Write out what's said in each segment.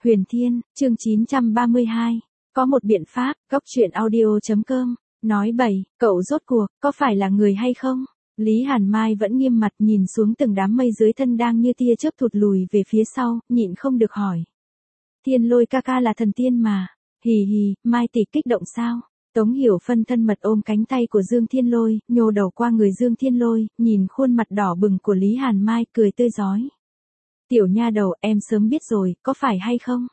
Huyền Thiên, chương 932. Có một biện pháp, góc truyện audio.com. Nói bậy, cậu rốt cuộc, có phải là người hay không? Lý Hàn Mai vẫn nghiêm mặt nhìn xuống từng đám mây dưới thân đang như tia chớp thụt lùi về phía sau, nhịn không được hỏi. Thiên Lôi ca ca là thần tiên mà. Hì hì, Mai tỷ kích động sao? Tống Hiểu Phân thân mật ôm cánh tay của Dương Thiên Lôi, nhô đầu qua người Dương Thiên Lôi, nhìn khuôn mặt đỏ bừng của Lý Hàn Mai cười tươi rói. Tiểu nha đầu, em sớm biết rồi, có phải hay không?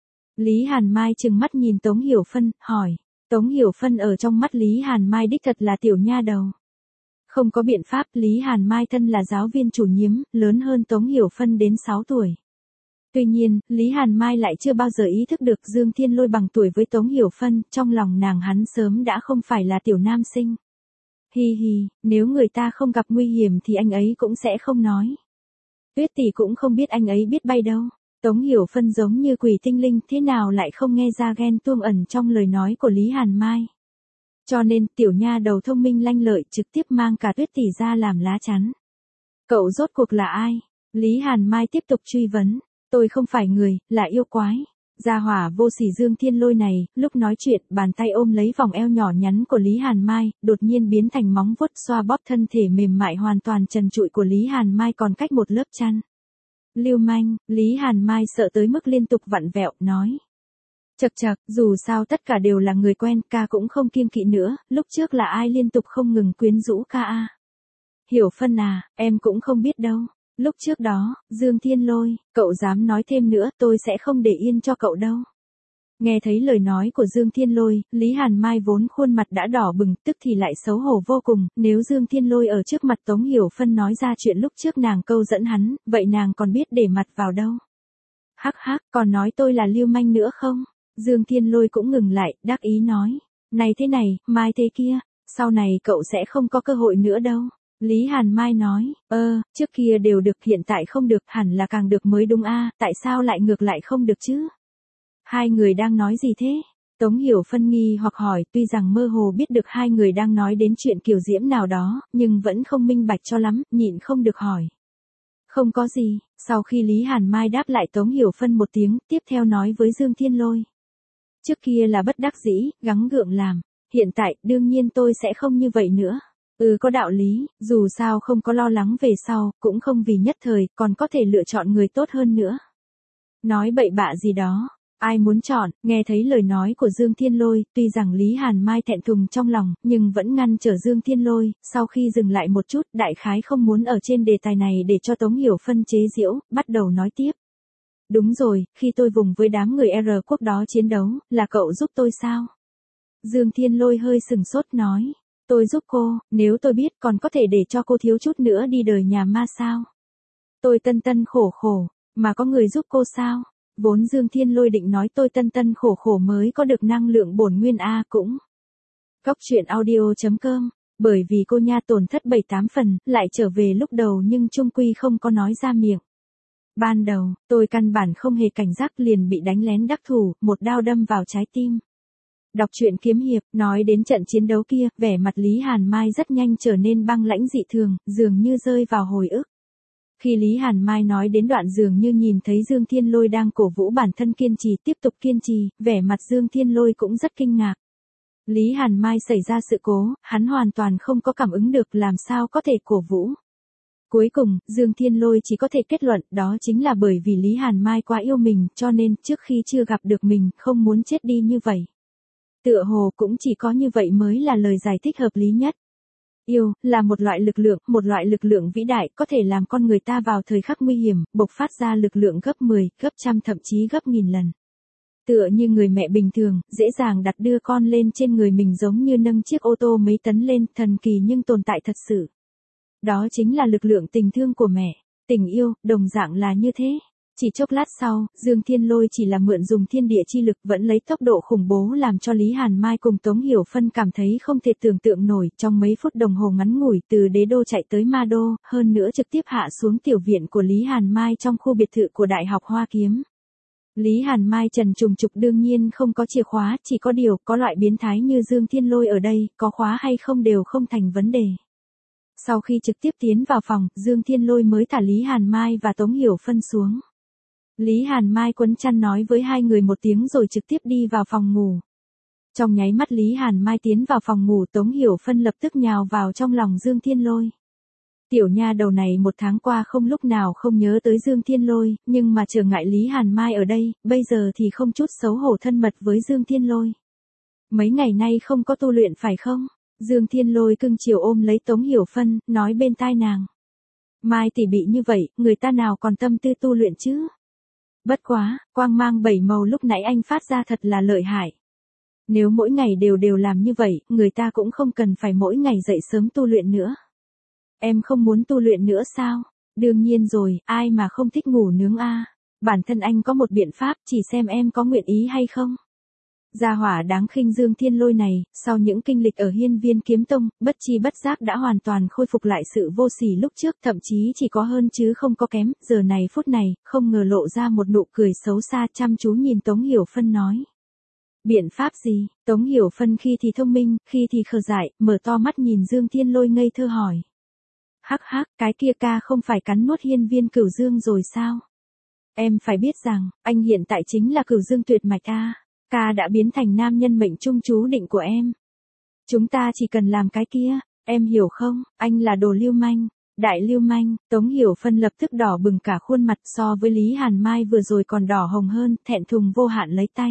Lý Hàn Mai trừng mắt nhìn Tống Hiểu Phân, hỏi. Tống Hiểu Phân ở trong mắt Lý Hàn Mai đích thật là tiểu nha đầu. Không có biện pháp, Lý Hàn Mai thân là giáo viên chủ nhiệm, lớn hơn Tống Hiểu Phân đến 6 tuổi. Tuy nhiên, Lý Hàn Mai lại chưa bao giờ ý thức được Dương Thiên Lôi bằng tuổi với Tống Hiểu Phân, trong lòng nàng hắn sớm đã không phải là tiểu nam sinh. Hi hi, nếu người ta không gặp nguy hiểm thì anh ấy cũng sẽ không nói. Tuyết tỷ cũng không biết anh ấy biết bay đâu. Tống Hiểu Phân giống như quỷ tinh linh, thế nào lại không nghe ra ghen tuông ẩn trong lời nói của Lý Hàn Mai. Cho nên, tiểu nha đầu thông minh lanh lợi trực tiếp mang cả Tuyết tỷ ra làm lá chắn. Cậu rốt cuộc là ai? Lý Hàn Mai tiếp tục truy vấn. Tôi không phải người, là yêu quái. Gia hỏa vô sỉ Dương Thiên Lôi này, lúc nói chuyện, bàn tay ôm lấy vòng eo nhỏ nhắn của Lý Hàn Mai, đột nhiên biến thành móng vuốt xoa bóp thân thể mềm mại hoàn toàn trần trụi của Lý Hàn Mai còn cách một lớp chăn. Lưu manh, Lý Hàn Mai sợ tới mức liên tục vặn vẹo, nói. Chậc chậc, dù sao tất cả đều là người quen, ca cũng không kiêng kỵ nữa, lúc trước là ai liên tục không ngừng quyến rũ ca a? Hiểu Phân à, em cũng không biết đâu. Lúc trước đó, Dương Thiên Lôi, cậu dám nói thêm nữa, tôi sẽ không để yên cho cậu đâu. Nghe thấy lời nói của Dương Thiên Lôi, Lý Hàn Mai vốn khuôn mặt đã đỏ bừng, tức thì lại xấu hổ vô cùng, nếu Dương Thiên Lôi ở trước mặt Tống Hiểu Phân nói ra chuyện lúc trước nàng câu dẫn hắn, vậy nàng còn biết để mặt vào đâu. Hắc hắc, còn nói tôi là lưu manh nữa không? Dương Thiên Lôi cũng ngừng lại, đắc ý nói. Này thế này, mai thế kia, sau này cậu sẽ không có cơ hội nữa đâu. Lý Hàn Mai nói, trước kia đều được hiện tại không được, hẳn là càng được mới đúng a, tại sao lại ngược lại không được chứ? Hai người đang nói gì thế? Tống Hiểu Phân nghi hoặc hỏi, tuy rằng mơ hồ biết được hai người đang nói đến chuyện kiều diễm nào đó, nhưng vẫn không minh bạch cho lắm, nhịn không được hỏi. Không có gì, sau khi Lý Hàn Mai đáp lại Tống Hiểu Phân một tiếng, tiếp theo nói với Dương Thiên Lôi. Trước kia là bất đắc dĩ, gắng gượng làm, hiện tại, đương nhiên tôi sẽ không như vậy nữa. Có đạo lý, dù sao không có lo lắng về sau, cũng không vì nhất thời, còn có thể lựa chọn người tốt hơn nữa. Nói bậy bạ gì đó, ai muốn chọn, nghe thấy lời nói của Dương Thiên Lôi, tuy rằng Lý Hàn Mai thẹn thùng trong lòng, nhưng vẫn ngăn trở Dương Thiên Lôi, sau khi dừng lại một chút, đại khái không muốn ở trên đề tài này để cho Tống Hiểu Phân chế giễu, bắt đầu nói tiếp. Đúng rồi, khi tôi vùng với đám người R quốc đó chiến đấu, là cậu giúp tôi sao? Dương Thiên Lôi hơi sừng sốt nói. Tôi giúp cô, nếu tôi biết còn có thể để cho cô thiếu chút nữa đi đời nhà ma sao? Tôi tân tân khổ khổ, mà có người giúp cô sao? Vốn Dương Thiên Lôi định nói tôi tân tân khổ khổ mới có được năng lượng bổn nguyên A cũng. Góc truyện audio.com, bởi vì cô nha tổn thất 7-8 phần, lại trở về lúc đầu nhưng chung quy không có nói ra miệng. Ban đầu, tôi căn bản không hề cảnh giác liền bị đánh lén đắc thủ, một đao đâm vào trái tim. Đọc truyện kiếm hiệp, nói đến trận chiến đấu kia, vẻ mặt Lý Hàn Mai rất nhanh trở nên băng lãnh dị thường, dường như rơi vào hồi ức. Khi Lý Hàn Mai nói đến đoạn dường như nhìn thấy Dương Thiên Lôi đang cổ vũ bản thân kiên trì tiếp tục kiên trì, vẻ mặt Dương Thiên Lôi cũng rất kinh ngạc. Lý Hàn Mai xảy ra sự cố, hắn hoàn toàn không có cảm ứng được làm sao có thể cổ vũ. Cuối cùng, Dương Thiên Lôi chỉ có thể kết luận đó chính là bởi vì Lý Hàn Mai quá yêu mình cho nên trước khi chưa gặp được mình không muốn chết đi như vậy. Tựa hồ cũng chỉ có như vậy mới là lời giải thích hợp lý nhất. Yêu, là một loại lực lượng vĩ đại có thể làm con người ta vào thời khắc nguy hiểm, bộc phát ra lực lượng gấp 10, gấp trăm thậm chí gấp nghìn lần. Tựa như người mẹ bình thường, dễ dàng đặt đưa con lên trên người mình giống như nâng chiếc ô tô mấy tấn lên, thần kỳ nhưng tồn tại thật sự. Đó chính là lực lượng tình thương của mẹ, tình yêu, đồng dạng là như thế. Chỉ chốc lát sau, Dương Thiên Lôi chỉ là mượn dùng thiên địa chi lực vẫn lấy tốc độ khủng bố làm cho Lý Hàn Mai cùng Tống Hiểu Phân cảm thấy không thể tưởng tượng nổi trong mấy phút đồng hồ ngắn ngủi từ đế đô chạy tới ma đô, hơn nữa trực tiếp hạ xuống tiểu viện của Lý Hàn Mai trong khu biệt thự của Đại học Hoa Kiếm. Lý Hàn Mai trần trùng trục đương nhiên không có chìa khóa, chỉ có điều có loại biến thái như Dương Thiên Lôi ở đây, có khóa hay không đều không thành vấn đề. Sau khi trực tiếp tiến vào phòng, Dương Thiên Lôi mới thả Lý Hàn Mai và Tống Hiểu Phân xuống. Lý Hàn Mai quấn chăn nói với hai người một tiếng rồi trực tiếp đi vào phòng ngủ. Trong nháy mắt Lý Hàn Mai tiến vào phòng ngủ, Tống Hiểu Phân lập tức nhào vào trong lòng Dương Thiên Lôi. Tiểu nha đầu này một tháng qua không lúc nào không nhớ tới Dương Thiên Lôi, nhưng mà trở ngại Lý Hàn Mai ở đây, bây giờ thì không chút xấu hổ thân mật với Dương Thiên Lôi. Mấy ngày nay không có tu luyện phải không? Dương Thiên Lôi cưng chiều ôm lấy Tống Hiểu Phân, nói bên tai nàng. Mai tỷ bị như vậy, người ta nào còn tâm tư tu luyện chứ? Bất quá, quang mang bảy màu lúc nãy anh phát ra thật là lợi hại. Nếu mỗi ngày đều làm như vậy, người ta cũng không cần phải mỗi ngày dậy sớm tu luyện nữa. Em không muốn tu luyện nữa sao? Đương nhiên rồi, ai mà không thích ngủ nướng a? Bản thân anh có một biện pháp, chỉ xem em có nguyện ý hay không. Gia hỏa đáng khinh Dương Thiên Lôi này, sau những kinh lịch ở Hiên Viên Kiếm Tông, bất chi bất giác đã hoàn toàn khôi phục lại sự vô sỉ lúc trước, thậm chí chỉ có hơn chứ không có kém, giờ này phút này, không ngờ lộ ra một nụ cười xấu xa, chăm chú nhìn Tống Hiểu Phân nói. Biện pháp gì? Tống Hiểu Phân khi thì thông minh, khi thì khờ dại, mở to mắt nhìn Dương Thiên Lôi ngây thơ hỏi. Hắc hắc, cái kia ca không phải cắn nuốt Hiên Viên Cửu Dương rồi sao? Em phải biết rằng, anh hiện tại chính là Cửu Dương tuyệt mạch a. Ca đã biến thành nam nhân mệnh trung chú định của em. Chúng ta chỉ cần làm cái kia, em hiểu không? Anh là đồ lưu manh, đại lưu manh. Tống Hiểu Phân lập tức đỏ bừng cả khuôn mặt, so với Lý Hàn Mai vừa rồi còn đỏ hồng hơn, thẹn thùng vô hạn lấy tay.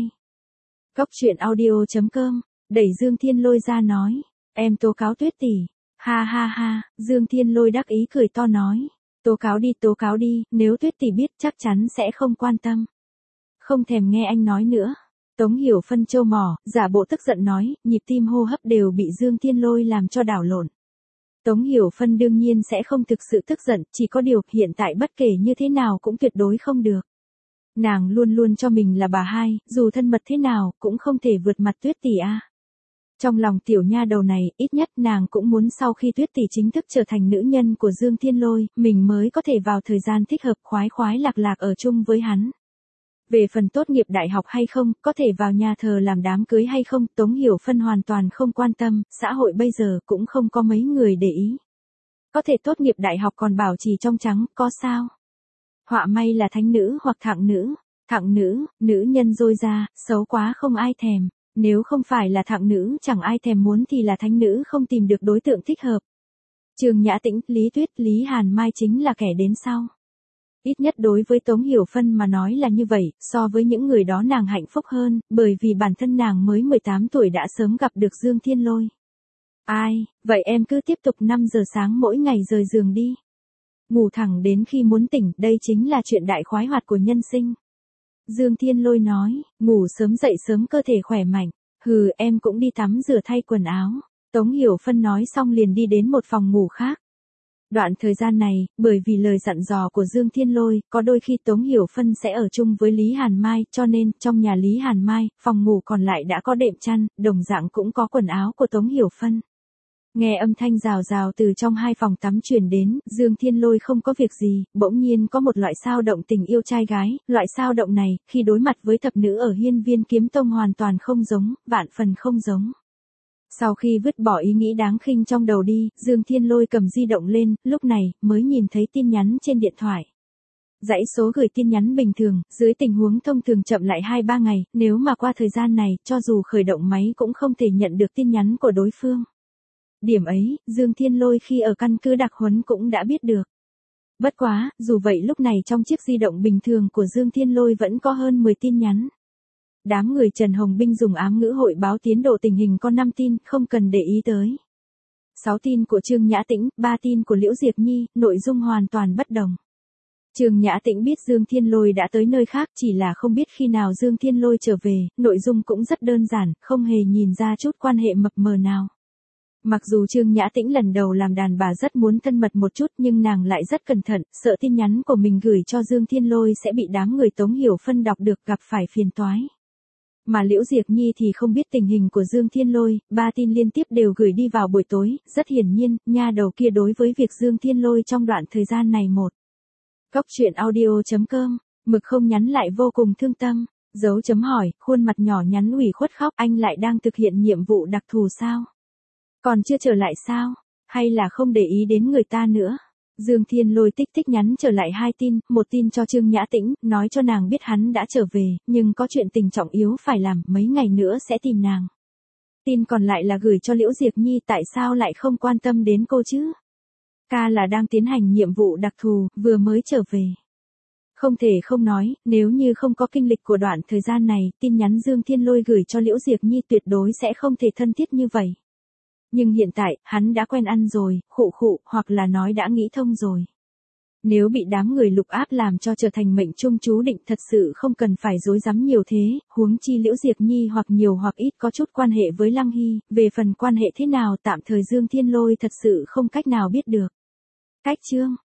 Cốc truyện audio.com, đẩy Dương Thiên Lôi ra nói, em tố cáo Tuyết tỷ. Ha ha ha, Dương Thiên Lôi đắc ý cười to nói, tố cáo đi, nếu Tuyết tỷ biết chắc chắn sẽ không quan tâm. Không thèm nghe anh nói nữa. Tống Hiểu Phân trâu mỏ, giả bộ tức giận nói, nhịp tim hô hấp đều bị Dương Thiên Lôi làm cho đảo lộn. Tống Hiểu Phân đương nhiên sẽ không thực sự tức giận, chỉ có điều hiện tại bất kể như thế nào cũng tuyệt đối không được. Nàng luôn luôn cho mình là bà hai, dù thân mật thế nào, cũng không thể vượt mặt Tuyết tỷ a. Trong lòng tiểu nha đầu này, ít nhất nàng cũng muốn sau khi Tuyết tỷ chính thức trở thành nữ nhân của Dương Thiên Lôi, mình mới có thể vào thời gian thích hợp khoái khoái lạc lạc ở chung với hắn. Về phần tốt nghiệp đại học hay không, có thể vào nhà thờ làm đám cưới hay không, Tống Hiểu Phân hoàn toàn không quan tâm, xã hội bây giờ cũng không có mấy người để ý. Có thể tốt nghiệp đại học còn bảo trì trong trắng, có sao? Họa may là thánh nữ hoặc thạng nữ, nữ nhân dôi ra, xấu quá không ai thèm. Nếu không phải là thạng nữ chẳng ai thèm muốn thì là thánh nữ không tìm được đối tượng thích hợp. Trương Nhã Tĩnh, Lý Tuyết, Lý Hàn Mai chính là kẻ đến sau. Ít nhất đối với Tống Hiểu Phân mà nói là như vậy, so với những người đó nàng hạnh phúc hơn, bởi vì bản thân nàng mới 18 tuổi đã sớm gặp được Dương Thiên Lôi. Ai, vậy em cứ tiếp tục 5 giờ sáng mỗi ngày rời giường đi. Ngủ thẳng đến khi muốn tỉnh, đây chính là chuyện đại khoái hoạt của nhân sinh. Dương Thiên Lôi nói, ngủ sớm dậy sớm cơ thể khỏe mạnh, hừ em cũng đi tắm rửa thay quần áo. Tống Hiểu Phân nói xong liền đi đến một phòng ngủ khác. Đoạn thời gian này, bởi vì lời dặn dò của Dương Thiên Lôi, có đôi khi Tống Hiểu Phân sẽ ở chung với Lý Hàn Mai, cho nên, trong nhà Lý Hàn Mai, phòng ngủ còn lại đã có đệm chăn, đồng dạng cũng có quần áo của Tống Hiểu Phân. Nghe âm thanh rào rào từ trong hai phòng tắm truyền đến, Dương Thiên Lôi không có việc gì, bỗng nhiên có một loại sao động tình yêu trai gái, loại sao động này, khi đối mặt với thập nữ ở Hiên Viên Kiếm Tông hoàn toàn không giống, vạn phần không giống. Sau khi vứt bỏ ý nghĩ đáng khinh trong đầu đi, Dương Thiên Lôi cầm di động lên, lúc này, mới nhìn thấy tin nhắn trên điện thoại. Dãy số gửi tin nhắn bình thường, dưới tình huống thông thường chậm lại 2-3 ngày, nếu mà qua thời gian này, cho dù khởi động máy cũng không thể nhận được tin nhắn của đối phương. Điểm ấy, Dương Thiên Lôi khi ở căn cứ đặc huấn cũng đã biết được. Bất quá, dù vậy lúc này trong chiếc di động bình thường của Dương Thiên Lôi vẫn có hơn 10 tin nhắn. Đám người Trần Hồng Binh dùng ám ngữ hội báo tiến độ tình hình có 5 tin, không cần để ý tới. 6 tin của Trương Nhã Tĩnh, 3 tin của Liễu Diệp Nhi, nội dung hoàn toàn bất đồng. Trương Nhã Tĩnh biết Dương Thiên Lôi đã tới nơi khác, chỉ là không biết khi nào Dương Thiên Lôi trở về, nội dung cũng rất đơn giản, không hề nhìn ra chút quan hệ mập mờ nào. Mặc dù Trương Nhã Tĩnh lần đầu làm đàn bà rất muốn thân mật một chút nhưng nàng lại rất cẩn thận, sợ tin nhắn của mình gửi cho Dương Thiên Lôi sẽ bị đám người Tống Hiểu Phân đọc được gặp phải phiền toái. Mà Liễu Diệp Nhi thì không biết tình hình của Dương Thiên Lôi, 3 tin liên tiếp đều gửi đi vào buổi tối, rất hiển nhiên, nha đầu kia đối với việc Dương Thiên Lôi trong đoạn thời gian này một. Cốc truyện audio.com, mực không nhắn lại vô cùng thương tâm, dấu chấm hỏi, khuôn mặt nhỏ nhắn ủy khuất khóc, anh lại đang thực hiện nhiệm vụ đặc thù sao? Còn chưa trở lại sao? Hay là không để ý đến người ta nữa? Dương Thiên Lôi tích tích nhắn trở lại 2 tin, một tin cho Trương Nhã Tĩnh, nói cho nàng biết hắn đã trở về, nhưng có chuyện tình trọng yếu phải làm, mấy ngày nữa sẽ tìm nàng. Tin còn lại là gửi cho Liễu Diệp Nhi, tại sao lại không quan tâm đến cô chứ? Ca là đang tiến hành nhiệm vụ đặc thù, vừa mới trở về. Không thể không nói, nếu như không có kinh lịch của đoạn thời gian này, tin nhắn Dương Thiên Lôi gửi cho Liễu Diệp Nhi tuyệt đối sẽ không thể thân thiết như vậy. Nhưng hiện tại, hắn đã quen ăn rồi, khụ, hoặc là nói đã nghĩ thông rồi. Nếu bị đám người Lục Áp làm cho trở thành mệnh trung chú định, thật sự không cần phải dối rắm nhiều thế, huống chi Liễu Diệp Nhi hoặc nhiều hoặc ít có chút quan hệ với Lăng Hy, về phần quan hệ thế nào tạm thời Dương Thiên Lôi thật sự không cách nào biết được. Cách chương